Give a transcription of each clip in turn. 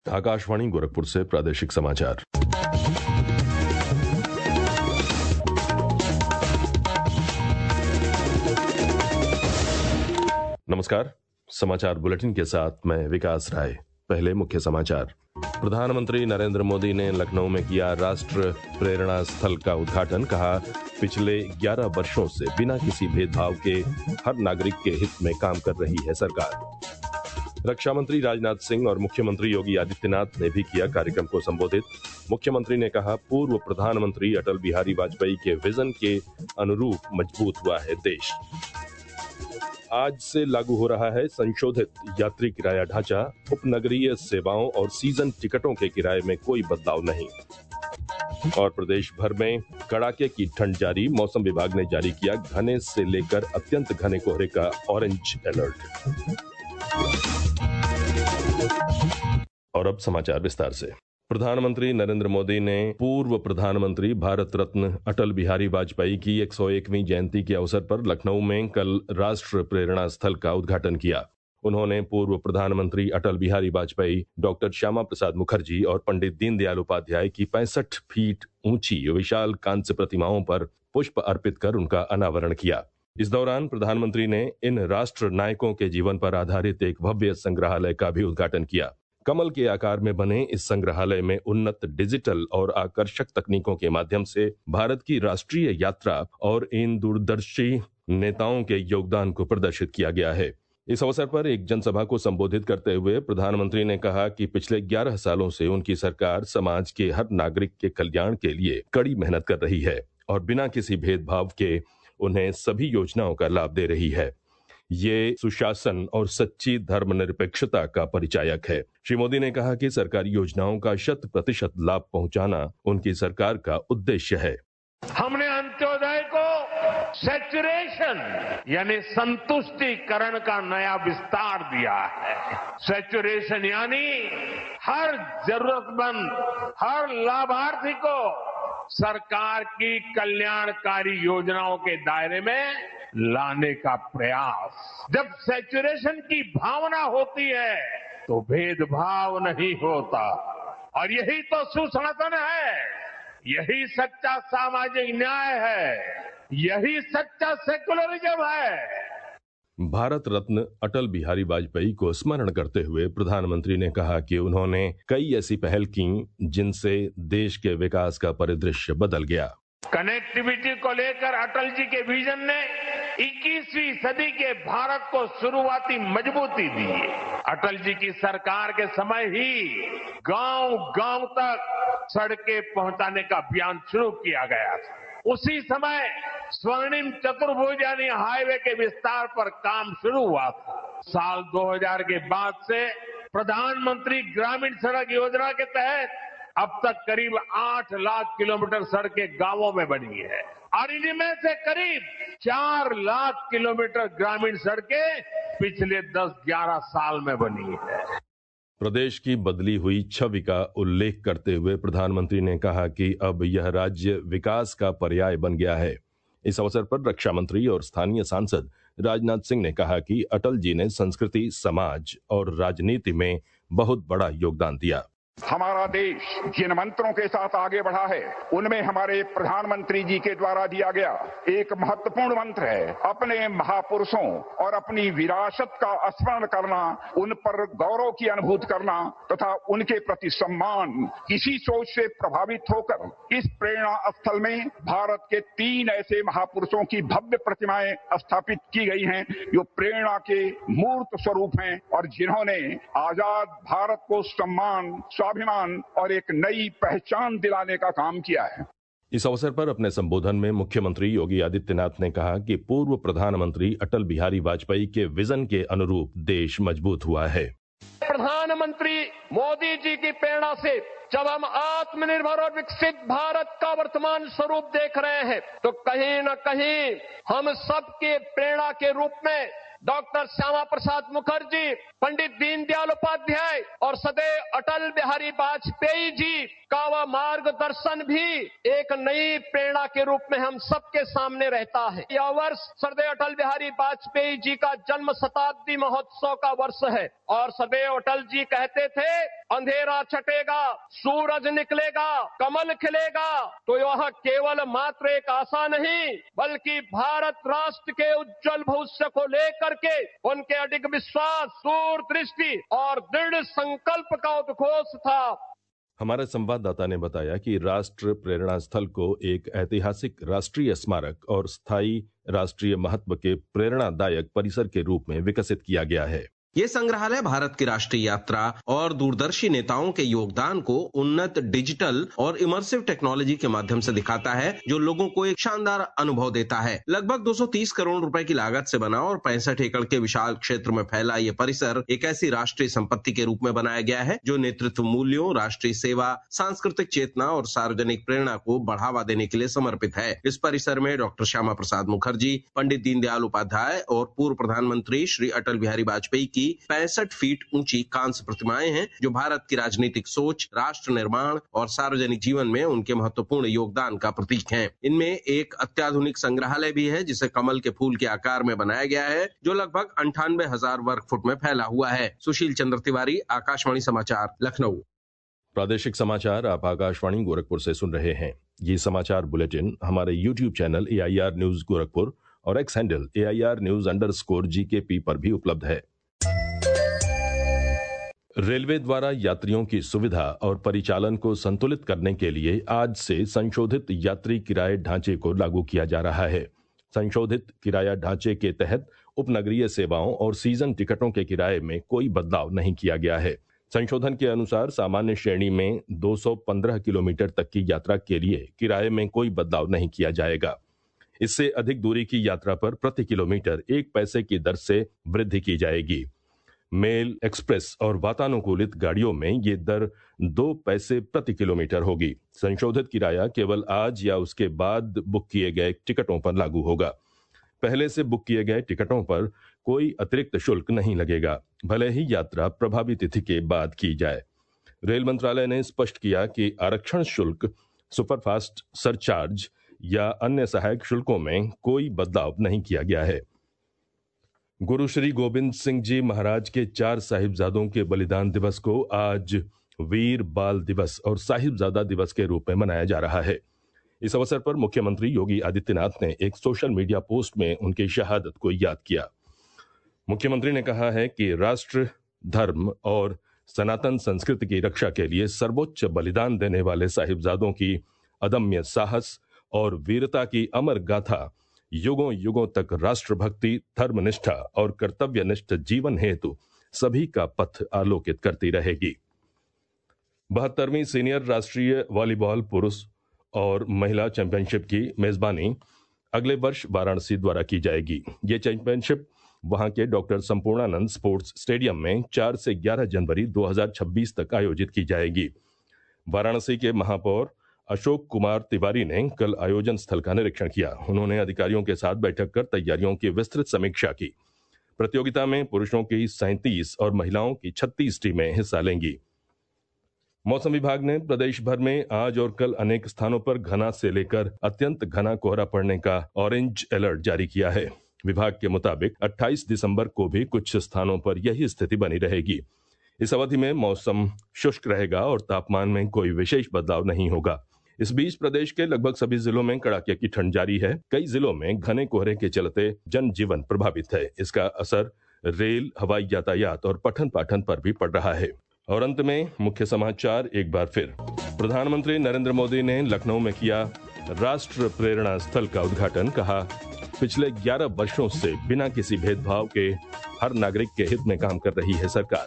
आकाशवाणी गोरखपुर से प्रादेशिक समाचार। नमस्कार। समाचार बुलेटिन के साथ मैं विकास राय। पहले मुख्य समाचार। प्रधानमंत्री नरेंद्र मोदी ने लखनऊ में किया राष्ट्र प्रेरणा स्थल का उद्घाटन। कहा, पिछले 11 वर्षों से बिना किसी भेदभाव के हर नागरिक के हित में काम कर रही है सरकार। रक्षा मंत्री राजनाथ सिंह और मुख्यमंत्री योगी आदित्यनाथ ने भी किया कार्यक्रम को संबोधित। मुख्यमंत्री ने कहा, पूर्व प्रधानमंत्री अटल बिहारी वाजपेयी के विजन के अनुरूप मजबूत हुआ है देश। आज से लागू हो रहा है संशोधित यात्री किराया ढांचा। उपनगरीय सेवाओं और सीजन टिकटों के किराए में कोई बदलाव नहीं। और प्रदेश भर में कड़ाके की ठंड जारी। मौसम विभाग ने जारी किया घने से लेकर अत्यंत घने कोहरे का ऑरेंज अलर्ट। और अब समाचार विस्तार से। प्रधानमंत्री नरेंद्र मोदी ने पूर्व प्रधानमंत्री भारत रत्न अटल बिहारी वाजपेयी की 101वीं जयंती के अवसर पर लखनऊ में कल राष्ट्र प्रेरणा स्थल का उद्घाटन किया। उन्होंने पूर्व प्रधानमंत्री अटल बिहारी वाजपेयी, डॉक्टर श्यामा प्रसाद मुखर्जी और पंडित दीनदयाल उपाध्याय की 65 फीट ऊंची विशाल कांस्य प्रतिमाओं पर पुष्प अर्पित कर उनका अनावरण किया। इस दौरान प्रधानमंत्री ने इन राष्ट्र नायकों के जीवन पर आधारित एक भव्य संग्रहालय का भी उद्घाटन किया। कमल के आकार में बने इस संग्रहालय में उन्नत डिजिटल और आकर्षक तकनीकों के माध्यम से भारत की राष्ट्रीय यात्रा और इन दूरदर्शी नेताओं के योगदान को प्रदर्शित किया गया है। इस अवसर पर एक जनसभा को संबोधित करते हुए प्रधानमंत्री ने कहा कि पिछले 11 सालों से उनकी सरकार समाज के हर नागरिक के कल्याण के लिए कड़ी मेहनत कर रही है और बिना किसी भेदभाव के उन्हें सभी योजनाओं का लाभ दे रही है। ये सुशासन और सच्ची धर्मनिरपेक्षता का परिचायक है। श्री मोदी ने कहा कि सरकारी योजनाओं का 100% लाभ पहुंचाना उनकी सरकार का उद्देश्य है। हमने अंत्योदय को सैचुरेशन यानी संतुष्टिकरण का नया विस्तार दिया है। सैचुरेशन यानी हर जरूरतमंद, हर लाभार्थी को सरकार की कल्याणकारी योजनाओं के दायरे में लाने का प्रयास। जब सैचुरेशन की भावना होती है तो भेदभाव नहीं होता, और यही तो सुशासन है, यही सच्चा सामाजिक न्याय है, यही सच्चा सेकुलरिज्म है। भारत रत्न अटल बिहारी वाजपेयी को स्मरण करते हुए प्रधानमंत्री ने कहा कि उन्होंने कई ऐसी पहल की जिनसे देश के विकास का परिदृश्य बदल गया। कनेक्टिविटी को लेकर अटल जी के विजन ने 21वीं सदी के भारत को शुरुआती मजबूती दी। अटल जी की सरकार के समय ही गांव-गांव तक सड़कें पहुंचाने का अभियान शुरू किया गया था। उसी समय स्वर्णिम चतुर्भुज यानी हाईवे के विस्तार पर काम शुरू हुआ था। साल 2000 के बाद से प्रधानमंत्री ग्रामीण सड़क योजना के तहत अब तक करीब 8 लाख किलोमीटर सड़कें गांवों में बनी है, और इनमें से करीब 4 लाख किलोमीटर ग्रामीण सड़कें पिछले 10-11 साल में बनी है। प्रदेश की बदली हुई छवि का उल्लेख करते हुए प्रधानमंत्री ने कहा कि अब यह राज्य विकास का पर्याय बन गया है। इस अवसर पर रक्षा मंत्री और स्थानीय सांसद राजनाथ सिंह ने कहा कि अटल जी ने संस्कृति, समाज और राजनीति में बहुत बड़ा योगदान दिया। हमारा देश जिन मंत्रों के साथ आगे बढ़ा है उनमें हमारे प्रधानमंत्री जी के द्वारा दिया गया एक महत्वपूर्ण मंत्र है, अपने महापुरुषों और अपनी विरासत का स्मरण करना, उन पर गौरव की अनुभूति करना तथा उनके प्रति सम्मान। इसी सोच से प्रभावित होकर इस प्रेरणा स्थल में भारत के 3 ऐसे महापुरुषों की भव्य प्रतिमाएं स्थापित की गई हैं जो प्रेरणा के मूर्त स्वरूप हैं और जिन्होंने आजाद भारत को सम्मान, स्वाभिमान और एक नई पहचान दिलाने का काम किया है। इस अवसर पर अपने संबोधन में मुख्यमंत्री योगी आदित्यनाथ ने कहा कि पूर्व प्रधानमंत्री अटल बिहारी वाजपेयी के विजन के अनुरूप देश मजबूत हुआ है। प्रधानमंत्री मोदी जी की प्रेरणा से जब हम आत्मनिर्भर और विकसित भारत का वर्तमान स्वरूप देख रहे हैं तो कहीं न कहीं हम सबके प्रेरणा के रूप में डॉक्टर श्यामा प्रसाद मुखर्जी, पंडित दीनदयाल उपाध्याय और सदैव अटल बिहारी वाजपेयी जी का वह मार्गदर्शन भी एक नई प्रेरणा के रूप में हम सबके सामने रहता है। यह वर्ष सदैव अटल बिहारी वाजपेयी जी का जन्म शताब्दी महोत्सव का वर्ष है और सदैव अटल जी कहते थे, अंधेरा छटेगा, सूरज निकलेगा, कमल खिलेगा, तो यह केवल मात्र एक आशा नहीं बल्कि भारत राष्ट्र के उज्जवल भविष्य को लेकर के उनके अडिग विश्वास, दूरदृष्टि और दृढ़ संकल्प का उद्घोष था। हमारे संवाददाता ने बताया कि राष्ट्र प्रेरणा स्थल को एक ऐतिहासिक राष्ट्रीय स्मारक और स्थायी राष्ट्रीय महत्व के प्रेरणादायक परिसर के रूप में विकसित किया गया है। ये संग्रहालय भारत की राष्ट्रीय यात्रा और दूरदर्शी नेताओं के योगदान को उन्नत डिजिटल और इमर्सिव टेक्नोलॉजी के माध्यम से दिखाता है, जो लोगों को एक शानदार अनुभव देता है। लगभग 230 करोड़ रुपए की लागत से बना और 65 एकड़ के विशाल क्षेत्र में फैला ये परिसर एक ऐसी राष्ट्रीय संपत्ति के रूप में बनाया गया है जो नेतृत्व मूल्यों, राष्ट्रीय सेवा, सांस्कृतिक चेतना और सार्वजनिक प्रेरणा को बढ़ावा देने के लिए समर्पित है। इस परिसर में डॉक्टर श्यामा प्रसाद मुखर्जी, पंडित दीनदयाल उपाध्याय और पूर्व प्रधानमंत्री श्री अटल बिहारी वाजपेयी की 65 फीट ऊंची कांस्य प्रतिमाएं हैं, जो भारत की राजनीतिक सोच, राष्ट्र निर्माण और सार्वजनिक जीवन में उनके महत्वपूर्ण योगदान का प्रतीक हैं। इनमें एक अत्याधुनिक संग्रहालय भी है जिसे कमल के फूल के आकार में बनाया गया है, जो लगभग 98,000 वर्ग फुट में फैला हुआ है। सुशील चंद्र तिवारी, आकाशवाणी समाचार, लखनऊ। प्रादेशिक समाचार आप आकाशवाणी गोरखपुर से सुन रहे हैं। ये समाचार बुलेटिन हमारे YouTube channel AIR news Gorakhpur और एक्स हैंडल AIR news_GKP पर भी उपलब्ध है। रेलवे द्वारा यात्रियों की सुविधा और परिचालन को संतुलित करने के लिए आज से संशोधित यात्री किराए ढांचे को लागू किया जा रहा है। संशोधित किराया ढांचे के तहत उपनगरीय सेवाओं और सीजन टिकटों के किराए में कोई बदलाव नहीं किया गया है। संशोधन के अनुसार सामान्य श्रेणी में 215 किलोमीटर तक की यात्रा के लिए किराए में कोई बदलाव नहीं किया जाएगा। इससे अधिक दूरी की यात्रा पर प्रति किलोमीटर 1 पैसे की दर से वृद्धि की जाएगी। मेल, एक्सप्रेस और वातानुकूलित गाड़ियों में ये दर 2 पैसे प्रति किलोमीटर होगी। संशोधित किराया केवल आज या उसके बाद बुक किए गए टिकटों पर लागू होगा। पहले से बुक किए गए टिकटों पर कोई अतिरिक्त शुल्क नहीं लगेगा, भले ही यात्रा प्रभावी तिथि के बाद की जाए। रेल मंत्रालय ने स्पष्ट किया कि आरक्षण शुल्क, सुपरफास्ट सरचार्ज या अन्य सहायक शुल्कों में कोई बदलाव नहीं किया गया है। गुरु श्री गोविंद सिंह जी महाराज के 4 साहिबजादों के बलिदान दिवस को आज वीर बाल दिवस और साहिबजादा दिवस के रूप में मनाया जा रहा है। इस अवसर पर मुख्यमंत्री योगी आदित्यनाथ ने एक सोशल मीडिया पोस्ट में उनकी शहादत को याद किया। मुख्यमंत्री ने कहा है कि राष्ट्र, धर्म और सनातन संस्कृति की रक्षा के लिए सर्वोच्च बलिदान देने वाले साहिबजादों की अदम्य साहस और वीरता की अमर गाथा युगों युगों तक राष्ट्रभक्ति, धर्मनिष्ठा और कर्तव्यनिष्ठ जीवन हेतु सभी का पथ आलोकित करती रहेगी। 72वीं सीनियर राष्ट्रीय वॉलीबॉल पुरुष और महिला चैंपियनशिप की मेजबानी अगले वर्ष वाराणसी द्वारा की जाएगी। ये चैंपियनशिप वहां के डॉक्टर संपूर्णानंद स्पोर्ट्स स्टेडियम में 4 से 11 जनवरी 2026 तक आयोजित की जाएगी। वाराणसी के महापौर अशोक कुमार तिवारी ने कल आयोजन स्थल का निरीक्षण किया। उन्होंने अधिकारियों के साथ बैठक कर तैयारियों की विस्तृत समीक्षा की। प्रतियोगिता में पुरुषों की 37 और महिलाओं की 36 टीमें हिस्सा लेंगी। मौसम विभाग ने प्रदेश भर में आज और कल अनेक स्थानों पर घना से लेकर अत्यंत घना कोहरा पड़ने का ऑरेंज अलर्ट जारी किया है। विभाग के मुताबिक 28 दिसंबर को भी कुछ स्थानों पर यही स्थिति बनी रहेगी। इस अवधि में मौसम शुष्क रहेगा और तापमान में कोई विशेष बदलाव नहीं होगा। इस बीच प्रदेश के लगभग सभी जिलों में कड़ाके की ठंड जारी है। कई जिलों में घने कोहरे के चलते जनजीवन प्रभावित है। इसका असर रेल, हवाई यातायात और पठन पाठन पर भी पड़ रहा है। और अंत में मुख्य समाचार एक बार फिर। प्रधानमंत्री नरेंद्र मोदी ने लखनऊ में किया राष्ट्र प्रेरणा स्थल का उद्घाटन। कहा, पिछले 11 वर्षों से बिना किसी भेदभाव के हर नागरिक के हित में काम कर रही है सरकार।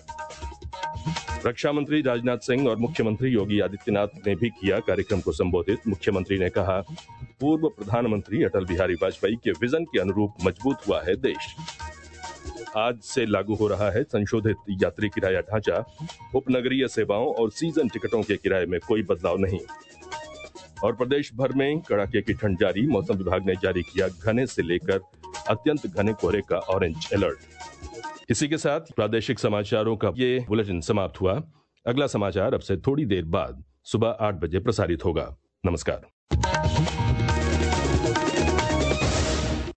रक्षा मंत्री राजनाथ सिंह और मुख्यमंत्री योगी आदित्यनाथ ने भी किया कार्यक्रम को संबोधित। मुख्यमंत्री ने कहा, पूर्व प्रधानमंत्री अटल बिहारी वाजपेयी के विजन के अनुरूप मजबूत हुआ है देश। आज से लागू हो रहा है संशोधित यात्री किराया ढांचा। उपनगरीय सेवाओं और सीजन टिकटों के किराए में कोई बदलाव नहीं। और प्रदेश भर में कड़ाके की ठंड जारी। मौसम विभाग ने जारी किया घने से लेकर अत्यंत घने कोहरे का ऑरेंज अलर्ट। इसी के साथ प्रादेशिक समाचारों का ये बुलेटिन समाप्त हुआ। अगला समाचार अब से थोड़ी देर बाद सुबह 8 बजे प्रसारित होगा। नमस्कार।